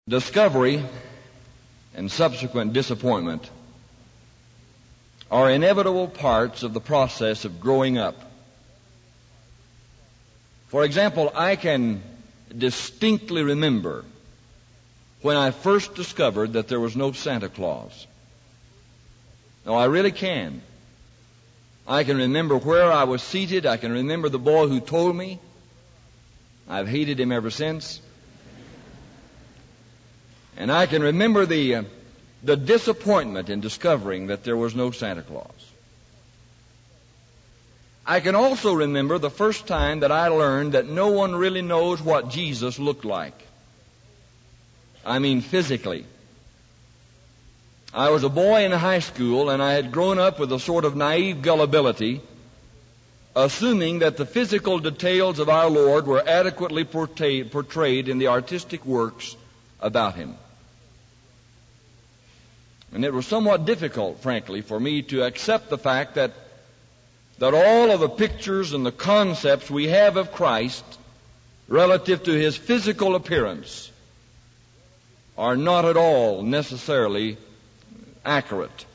Discovery and subsequent disappointment are inevitable parts of the process of growing up. For example, I can distinctly remember when I first discovered that there was no Santa Claus. No, I really can. I can remember where I was seated. I can remember the boy who told me. I've hated him ever since. And I can remember the disappointment in discovering that there was no Santa Claus. I can also remember the first time that I learned that no one really knows what Jesus looked like. I mean physically. I was a boy in high school, and I had grown up with a sort of naive gullibility, assuming that the physical details of our Lord were adequately portrayed in the artistic works about Him. And it was somewhat difficult, frankly, for me to accept the fact that all of the pictures and the concepts we have of Christ relative to His physical appearance are not at all necessarily accurate.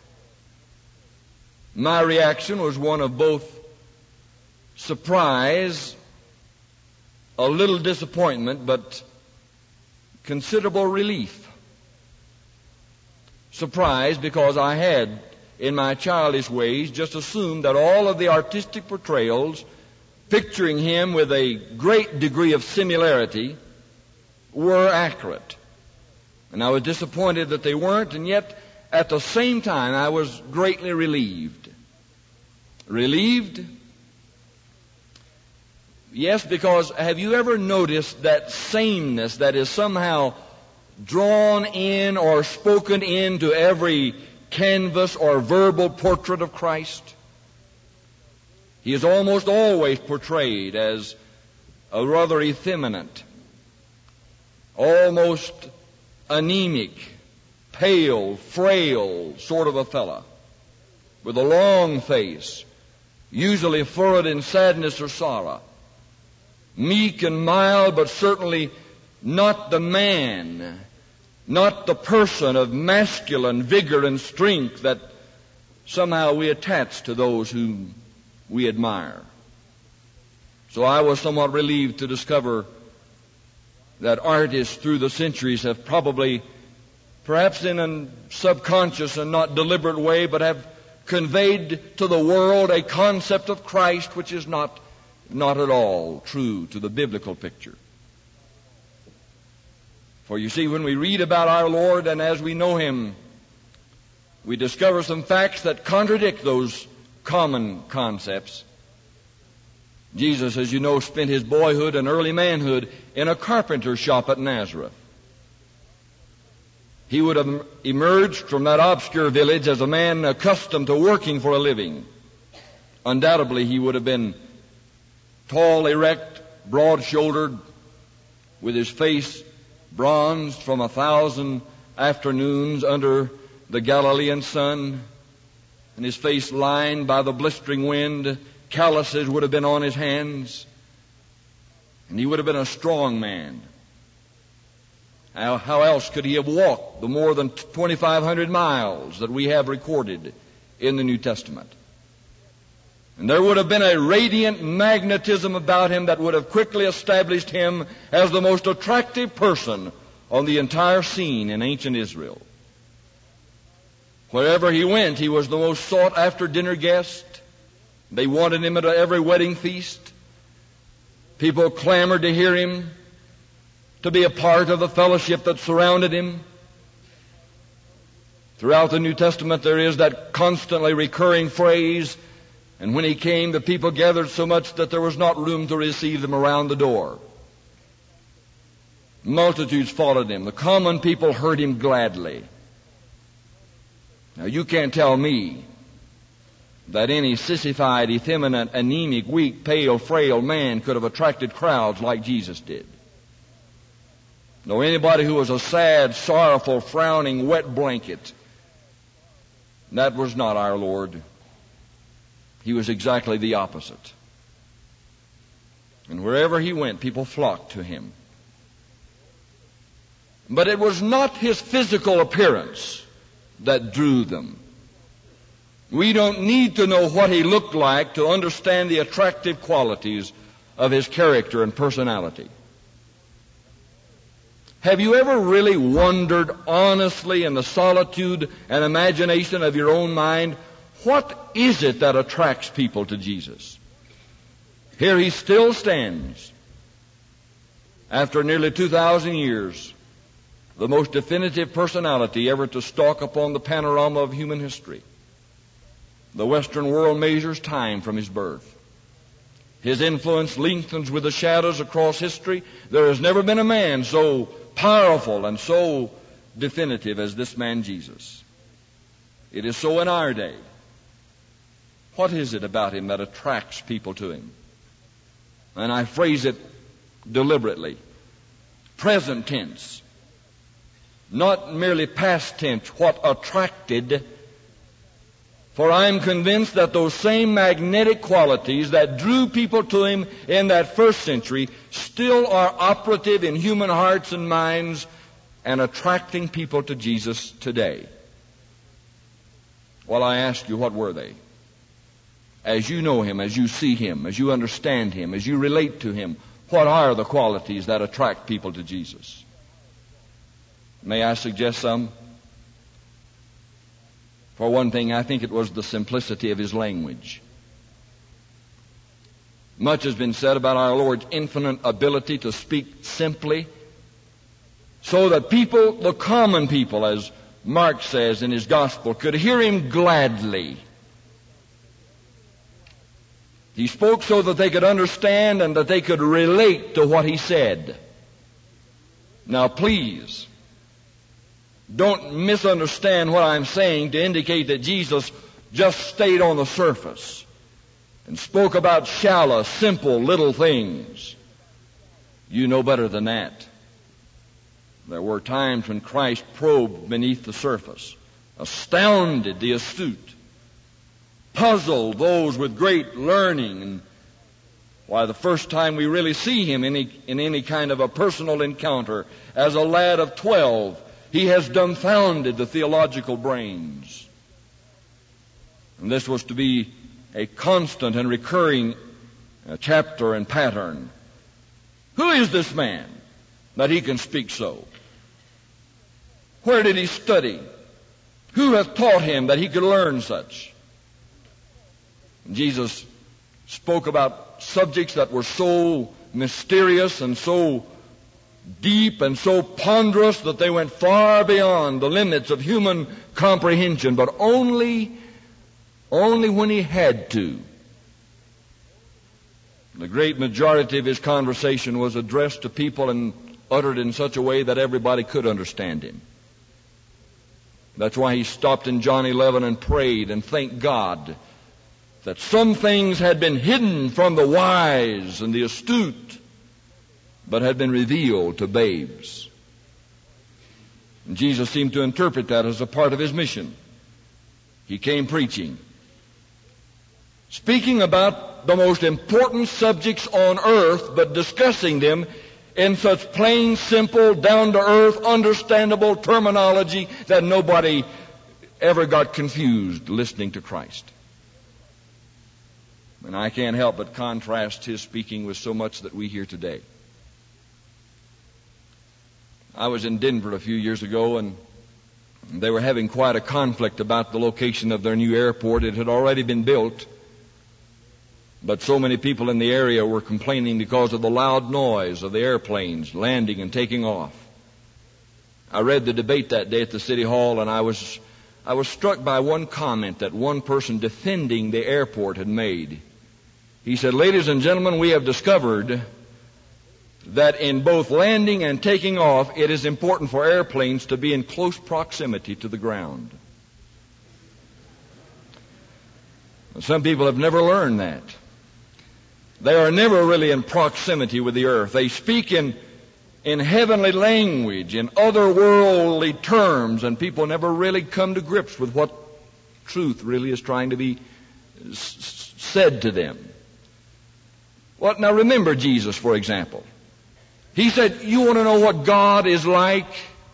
My reaction was one of both surprise, a little disappointment, but considerable relief. Surprise because I had, in my childish ways, just assumed that all of the artistic portrayals picturing Him with a great degree of similarity were accurate. And I was disappointed that they weren't, and yet at the same time I was greatly relieved. Relieved? Yes, because have you ever noticed that sameness that is somehow drawn in or spoken into every canvas or verbal portrait of Christ? He is almost always portrayed as a rather effeminate, almost anemic, pale, frail sort of a fellow with a long face, usually furrowed in sadness or sorrow, meek and mild, but certainly not the man, not the person of masculine vigor and strength that somehow we attach to those whom we admire. So I was somewhat relieved to discover that artists through the centuries have probably, perhaps in a subconscious and not deliberate way, but have conveyed to the world a concept of Christ which is not at all true to the biblical picture. For you see, when we read about our Lord and as we know Him, we discover some facts that contradict those common concepts. Jesus, as you know, spent His boyhood and early manhood in a carpenter's shop at Nazareth. He would have emerged from that obscure village as a man accustomed to working for a living. Undoubtedly, he would have been tall, erect, broad-shouldered, with his face bronzed from 1,000 afternoons under the Galilean sun, and his face lined by the blistering wind. Calluses would have been on his hands, and he would have been a strong man. How else could he have walked the more than 2,500 miles that we have recorded in the New Testament? And there would have been a radiant magnetism about him that would have quickly established him as the most attractive person on the entire scene in ancient Israel. Wherever he went, he was the most sought-after dinner guest. They wanted him at every wedding feast. People clamored to hear him, to be a part of the fellowship that surrounded him. Throughout the New Testament, there is that constantly recurring phrase, and when he came, the people gathered so much that there was not room to receive them around the door. Multitudes followed him. The common people heard him gladly. Now, you can't tell me that any sissified, effeminate, anemic, weak, pale, frail man could have attracted crowds like Jesus did. Nor anybody who was a sad, sorrowful, frowning, wet blanket. That was not our Lord. He was exactly the opposite. And wherever He went, people flocked to Him. But it was not his physical appearance that drew them. We don't need to know what he looked like to understand the attractive qualities of his character and personality. Have you ever really wondered honestly in the solitude and imagination of your own mind, what is it that attracts people to Jesus? Here he still stands, after nearly 2,000 years, the most definitive personality ever to stalk upon the panorama of human history. The Western world measures time from his birth. His influence lengthens with the shadows across history. There has never been a man so powerful and so definitive as this man Jesus. It is so in our day. What is it about him that attracts people to him? And I phrase it deliberately. Present tense. Not merely past tense. What attracted. For I'm convinced that those same magnetic qualities that drew people to him in that first century still are operative in human hearts and minds and attracting people to Jesus today. Well, I ask you, what were they? As you know him, as you see him, as you understand him, as you relate to him, what are the qualities that attract people to Jesus? May I suggest some? For one thing, I think it was the simplicity of his language. Much has been said about our Lord's infinite ability to speak simply, so that people, the common people, as Mark says in his gospel, could hear him gladly. He spoke so that they could understand and that they could relate to what he said. Now please, don't misunderstand what I'm saying to indicate that Jesus just stayed on the surface and spoke about shallow, simple, little things. You know better than that. There were times when Christ probed beneath the surface, astounded the astute, puzzled those with great learning. And why, the first time we really see him in any kind of a personal encounter, as a lad of 12, he has dumbfounded the theological brains. And this was to be a constant and recurring chapter and pattern. Who is this man that he can speak so? Where did he study? Who hath taught him that he could learn such? Jesus spoke about subjects that were so mysterious and so deep and so ponderous that they went far beyond the limits of human comprehension, but only when he had to. The great majority of his conversation was addressed to people and uttered in such a way that everybody could understand him. That's why he stopped in John 11 and prayed and thanked God that some things had been hidden from the wise and the astute, but had been revealed to babes. And Jesus seemed to interpret that as a part of his mission. He came preaching, speaking about the most important subjects on earth, but discussing them in such plain, simple, down-to-earth, understandable terminology that nobody ever got confused listening to Christ. And I can't help but contrast his speaking with so much that we hear today. I was in Denver a few years ago, and they were having quite a conflict about the location of their new airport. It had already been built, but so many people in the area were complaining because of the loud noise of the airplanes landing and taking off. I read the debate that day at the City Hall, and I was struck by one comment that one person defending the airport had made. He said, "Ladies and gentlemen, we have discovered that in both landing and taking off, it is important for airplanes to be in close proximity to the ground." Some people have never learned that. They are never really in proximity with the earth. They speak in heavenly language, in otherworldly terms, and people never really come to grips with what truth really is trying to be said to them. Well, now remember Jesus, for example. He said, "You want to know what God is like?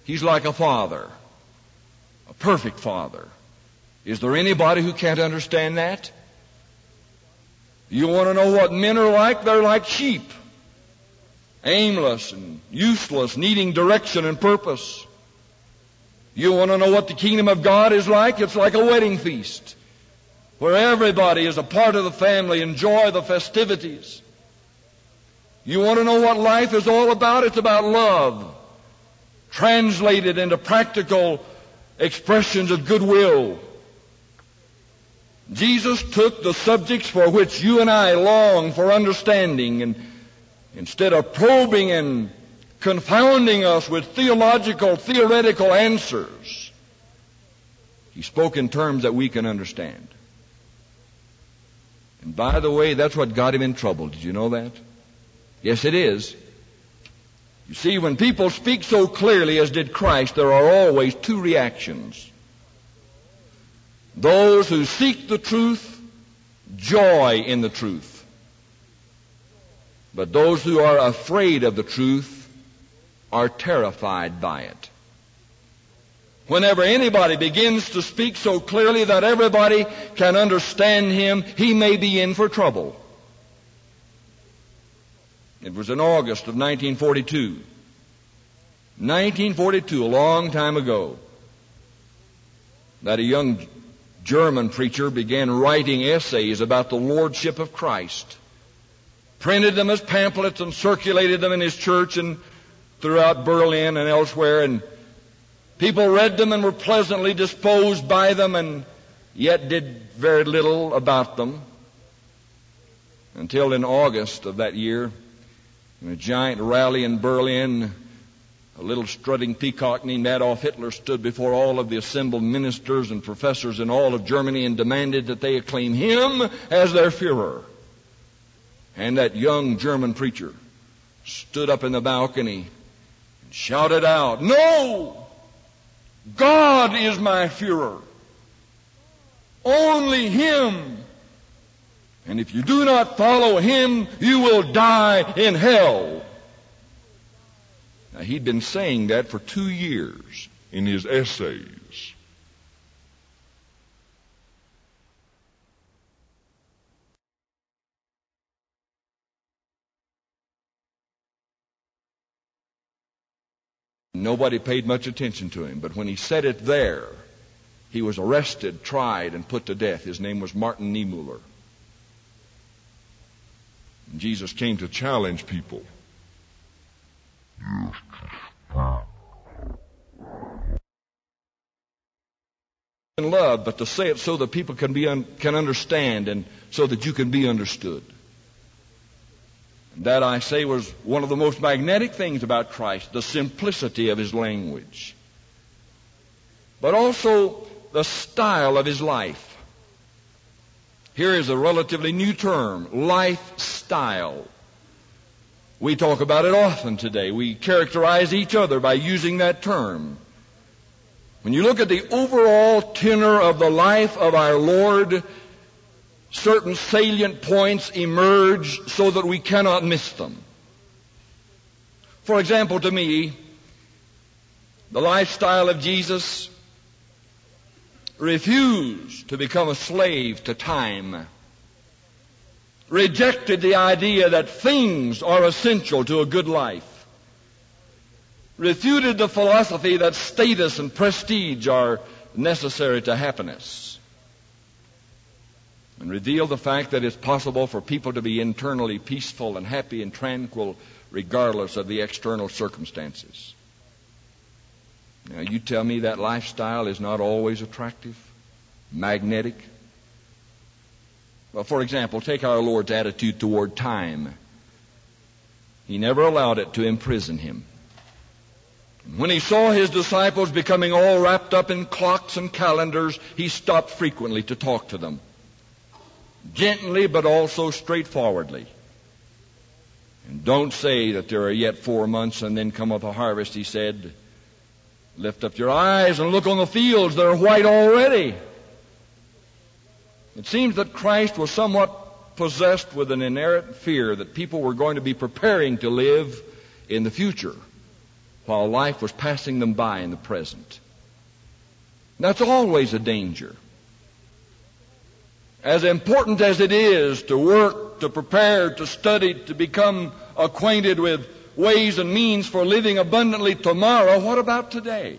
He's like a father, a perfect father. Is there anybody who can't understand that? You want to know what men are like? They're like sheep, aimless and useless, needing direction and purpose. You want to know what the kingdom of God is like? It's like a wedding feast, where everybody is a part of the family, enjoy the festivities. You want to know what life is all about? It's about love, translated into practical expressions of goodwill. Jesus took the subjects for which you and I long for understanding, and instead of probing and confounding us with theoretical answers, He spoke in terms that we can understand. And by the way, that's what got Him in trouble. Did you know that? Yes, it is. You see, when people speak so clearly as did Christ, there are always two reactions. Those who seek the truth, joy in the truth. But those who are afraid of the truth are terrified by it. Whenever anybody begins to speak so clearly that everybody can understand him, he may be in for trouble. It was in August of 1942. 1942, a long time ago, that a young German preacher began writing essays about the Lordship of Christ, printed them as pamphlets and circulated them in his church and throughout Berlin and elsewhere, and people read them and were pleasantly disposed by them and yet did very little about them until in August of that year, in a giant rally in Berlin, a little strutting peacock named Adolf Hitler stood before all of the assembled ministers and professors in all of Germany and demanded that they acclaim him as their Führer. And that young German preacher stood up in the balcony and shouted out, "No! God is my Führer. Only Him. And if you do not follow Him, you will die in hell." Now, he'd been saying that for 2 years in his essays. Nobody paid much attention to him, but when he said it there, he was arrested, tried, and put to death. His name was Martin Niemöller. And Jesus came to challenge people. In love, but to say it so that people can understand and so that you can be understood. That, I say, was one of the most magnetic things about Christ, the simplicity of His language, but also the style of His life. Here is a relatively new term, lifestyle. We talk about it often today. We characterize each other by using that term. When you look at the overall tenor of the life of our Lord, certain salient points emerge so that we cannot miss them. For example, to me, the lifestyle of Jesus refused to become a slave to time, rejected the idea that things are essential to a good life, refuted the philosophy that status and prestige are necessary to happiness, and revealed the fact that it's possible for people to be internally peaceful and happy and tranquil regardless of the external circumstances. Now, you tell me that lifestyle is not always attractive, magnetic? Well, for example, take our Lord's attitude toward time. He never allowed it to imprison Him. When He saw His disciples becoming all wrapped up in clocks and calendars, He stopped frequently to talk to them, gently but also straightforwardly. And don't say that there are yet 4 months and then come up a harvest, He said. Lift up your eyes and look on the fields, they're white already. It seems that Christ was somewhat possessed with an inherent fear that people were going to be preparing to live in the future, while life was passing them by in the present. That's always a danger. As important as it is to work, to prepare, to study, to become acquainted with ways and means for living abundantly tomorrow, what about today?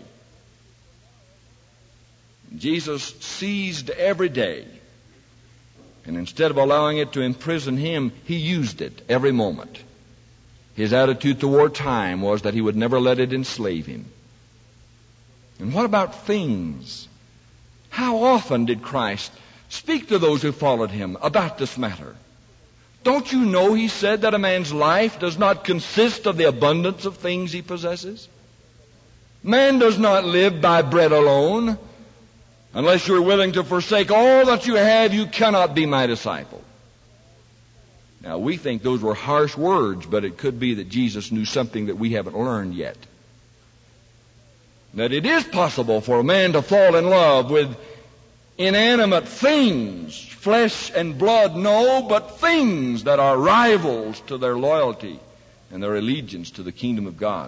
Jesus seized every day, and instead of allowing it to imprison him, he used it every moment. His attitude toward time was that he would never let it enslave him. And what about things? How often did Christ speak to those who followed him about this matter? Don't you know he said that a man's life does not consist of the abundance of things he possesses? Man does not live by bread alone. Unless you're willing to forsake all that you have, you cannot be my disciple. Now, we think those were harsh words, but it could be that Jesus knew something that we haven't learned yet. That it is possible for a man to fall in love with inanimate things, flesh and blood, no, but things that are rivals to their loyalty and their allegiance to the kingdom of God.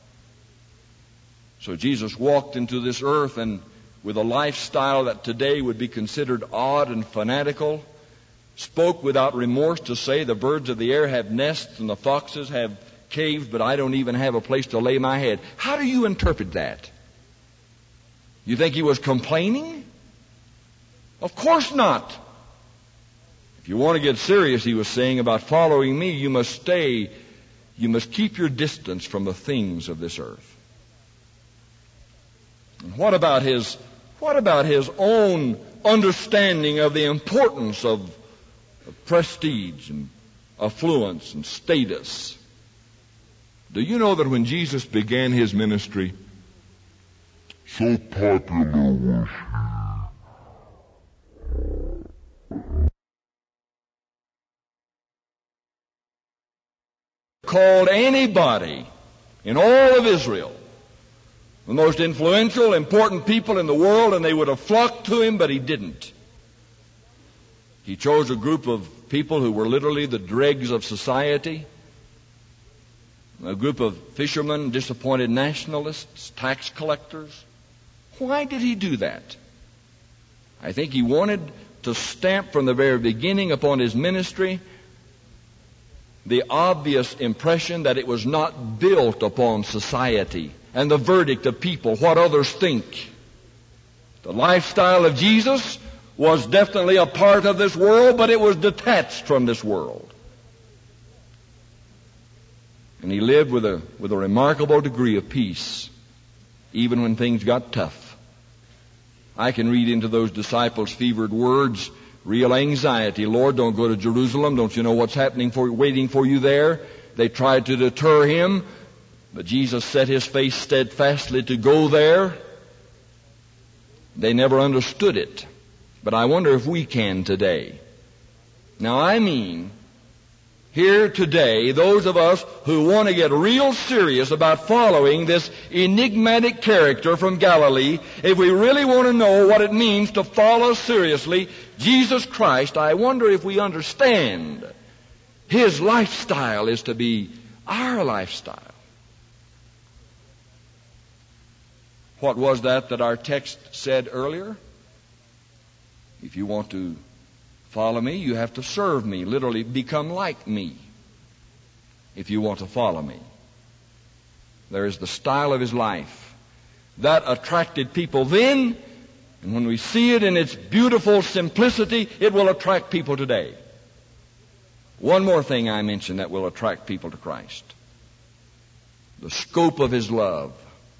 So Jesus walked into this earth and with a lifestyle that today would be considered odd and fanatical, spoke without remorse to say the birds of the air have nests and the foxes have caves, but I don't even have a place to lay my head. How do you interpret that? You think he was complaining? Of course not. If you want to get serious, he was saying about following me, you must keep your distance from the things of this earth. And what about his own understanding of the importance of prestige and affluence and status? Do you know that when Jesus began his ministry, so popular was he, called anybody in all of Israel the most influential, important people in the world, and they would have flocked to him, but he didn't. He chose a group of people who were literally the dregs of society, a group of fishermen, disappointed nationalists, tax collectors. Why did he do that? I think he wanted to stamp from the very beginning upon his ministry the obvious impression that it was not built upon society and the verdict of people, what others think. The lifestyle of Jesus was definitely a part of this world, but it was detached from this world. And he lived with a remarkable degree of peace, even when things got tough. I can read into those disciples' fevered words real anxiety. Lord, don't go to Jerusalem. Don't you know what's waiting for you there? They tried to deter him, but Jesus set his face steadfastly to go there. They never understood it. But I wonder if we can today. Now, I mean, here today, those of us who want to get real serious about following this enigmatic character from Galilee, if we really want to know what it means to follow seriously Jesus Christ, I wonder if we understand his lifestyle is to be our lifestyle. What was that our text said earlier? If you want to follow me, you have to serve me. Literally, become like me. If you want to follow me. There is the style of his life. That attracted people then, and when we see it in its beautiful simplicity, it will attract people today. One more thing I mentioned that will attract people to Christ. The scope of his love.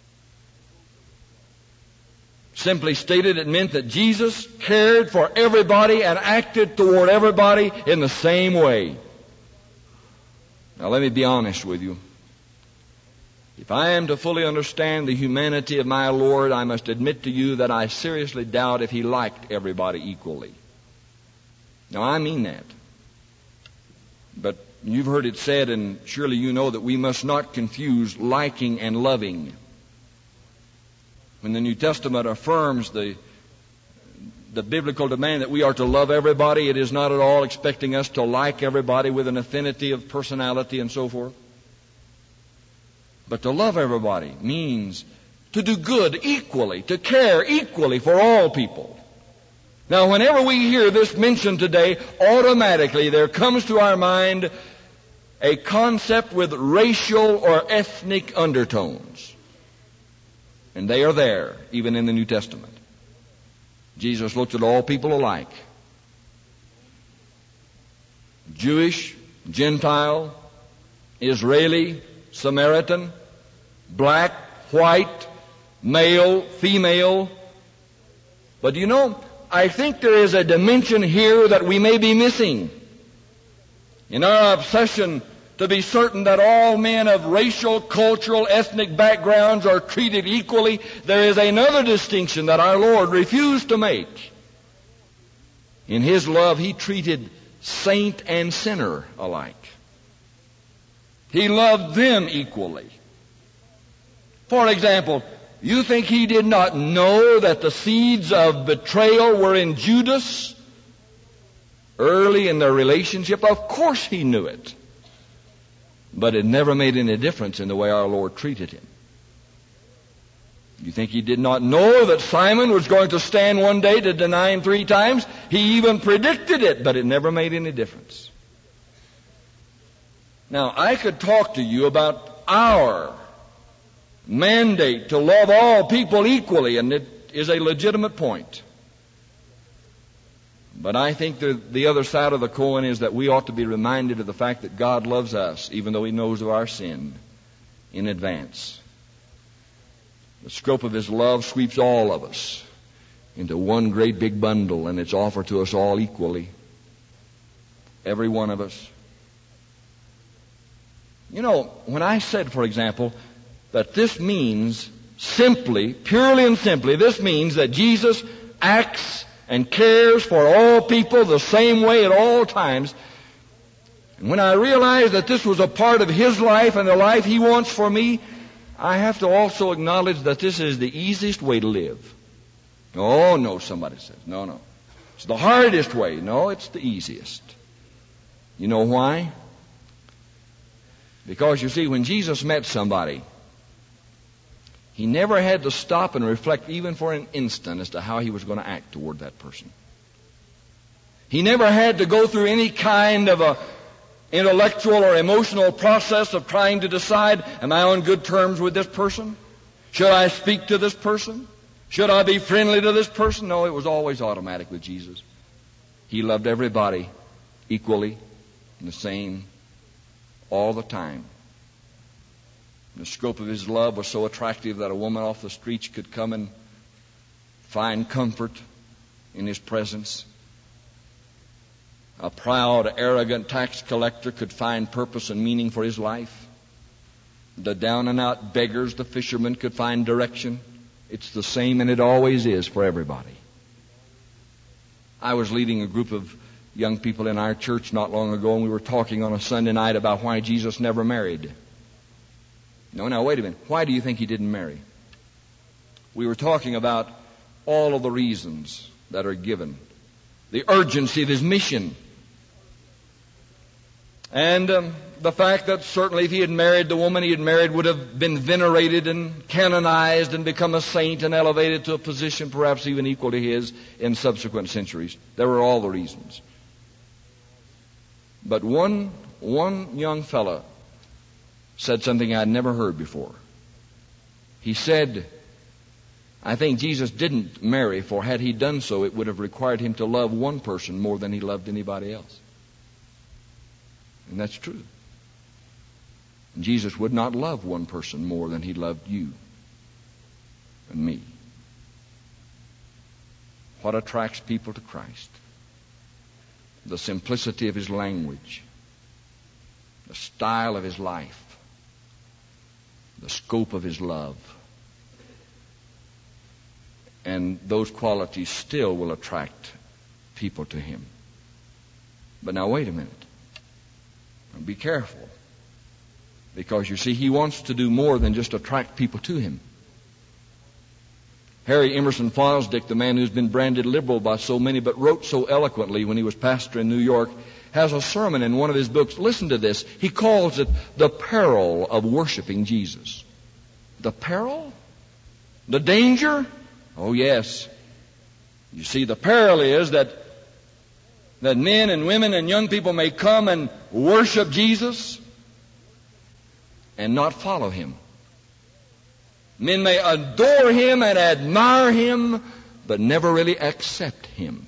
Simply stated, it meant that Jesus cared for everybody and acted toward everybody in the same way. Now let me be honest with you. If I am to fully understand the humanity of my Lord, I must admit to you that I seriously doubt if he liked everybody equally. Now I mean that. But you've heard it said, and surely you know that we must not confuse liking and loving. When the New Testament affirms the biblical demand that we are to love everybody, it is not at all expecting us to like everybody with an affinity of personality and so forth. But to love everybody means to do good equally, to care equally for all people. Now, whenever we hear this mentioned today, automatically there comes to our mind a concept with racial or ethnic undertones. And they are there, even in the New Testament. Jesus looked at all people alike. Jewish, Gentile, Israeli, Samaritan, black, white, male, female. But you know, I think there is a dimension here that we may be missing. In our obsession to be certain that all men of racial, cultural, ethnic backgrounds are treated equally, there is another distinction that our Lord refused to make. In His love, He treated saint and sinner alike. He loved them equally. For example, you think He did not know that the seeds of betrayal were in Judas early in their relationship? Of course He knew it. But it never made any difference in the way our Lord treated him. You think He did not know that Simon was going to stand one day to deny Him 3 times? He even predicted it, but it never made any difference. Now, I could talk to you about our mandate to love all people equally, and it is a legitimate point. But I think the other side of the coin is that we ought to be reminded of the fact that God loves us, even though He knows of our sin in advance. The scope of His love sweeps all of us into one great big bundle, and it's offered to us all equally. Every one of us. You know, when I said, for example, that this means simply, purely and simply, this means that Jesus acts and cares for all people the same way at all times. And when I realized that this was a part of His life and the life He wants for me, I have to also acknowledge that this is the easiest way to live. Oh, no, somebody says. No. It's the hardest way. No, it's the easiest. You know why? Because, you see, when Jesus met somebody, He never had to stop and reflect even for an instant as to how He was going to act toward that person. He never had to go through any kind of a intellectual or emotional process of trying to decide, am I on good terms with this person? Should I speak to this person? Should I be friendly to this person? No, it was always automatic with Jesus. He loved everybody equally and the same all the time. The scope of His love was so attractive that a woman off the streets could come and find comfort in His presence. A proud, arrogant tax collector could find purpose and meaning for his life. The down-and-out beggars, the fishermen, could find direction. It's the same, and it always is for everybody. I was leading a group of young people in our church not long ago, and we were talking on a Sunday night about why Jesus never married. No, now, wait a minute. Why do you think He didn't marry? We were talking about all of the reasons that are given. The urgency of His mission. And the fact that certainly if He had married the woman He had married would have been venerated and canonized and become a saint and elevated to a position perhaps even equal to his in subsequent centuries. There were all the reasons. But one young fellow said something I'd never heard before. He said, I think Jesus didn't marry, for had He done so, it would have required Him to love one person more than He loved anybody else. And that's true. Jesus would not love one person more than He loved you and me. What attracts people to Christ? The simplicity of His language, the style of His life, the scope of His love. And those qualities still will attract people to Him. But now wait a minute. Be careful. Because you see, He wants to do more than just attract people to Him. Harry Emerson Fosdick, the man who's been branded liberal by so many, but wrote so eloquently when he was pastor in New York, has a sermon in one of his books. Listen to this. He calls it the peril of worshiping Jesus. The peril? The danger? Oh, yes. You see, the peril is that men and women and young people may come and worship Jesus and not follow him. Men may adore him and admire him, but never really accept him.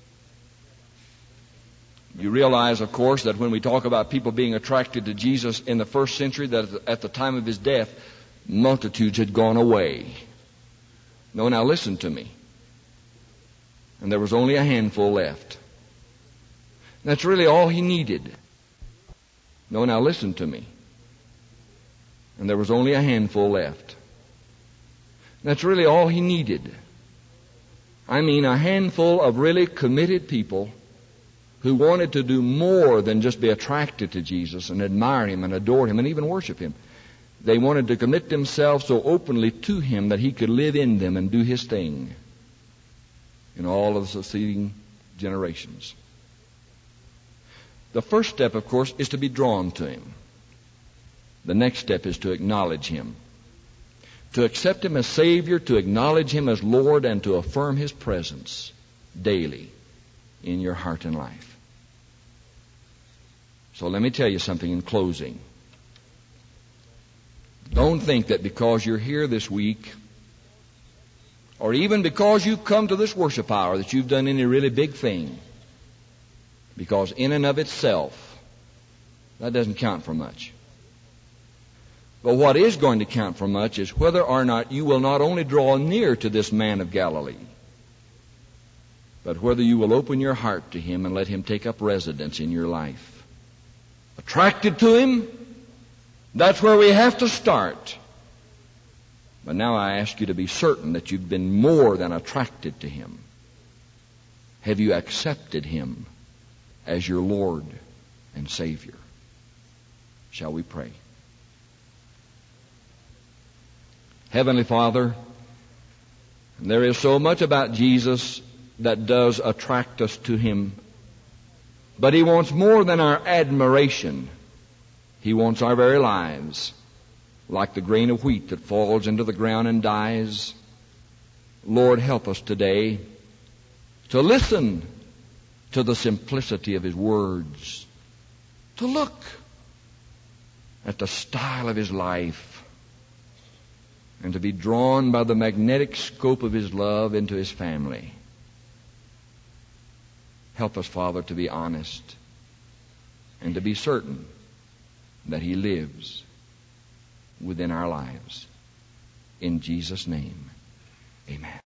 You realize, of course, that when we talk about people being attracted to Jesus in the first century, that at the time of his death, multitudes had gone away. No, now listen to me. And there was only a handful left. That's really all he needed. No, now listen to me. And there was only a handful left. That's really all he needed. I mean, a handful of really committed people who wanted to do more than just be attracted to Jesus and admire him and adore him and even worship him. They wanted to commit themselves so openly to him that he could live in them and do his thing in all of the succeeding generations. The first step, of course, is to be drawn to him. The next step is to acknowledge him. To accept him as Savior, to acknowledge him as Lord, and to affirm his presence daily in your heart and life. So let me tell you something in closing. Don't think that because you're here this week, or even because you've come to this worship hour, that you've done any really big thing. Because in and of itself, that doesn't count for much. But what is going to count for much is whether or not you will not only draw near to this man of Galilee, but whether you will open your heart to him and let him take up residence in your life. Attracted to him, that's where we have to start. But now I ask you to be certain that you've been more than attracted to him. Have you accepted him as your Lord and Savior? Shall we pray? Heavenly Father, there is so much about Jesus that does attract us to him. But he wants more than our admiration. He wants our very lives, like the grain of wheat that falls into the ground and dies. Lord, help us today to listen to the simplicity of his words, to look at the style of his life, and to be drawn by the magnetic scope of his love into his family. Help us, Father, to be honest and to be certain that he lives within our lives. In Jesus' name, amen.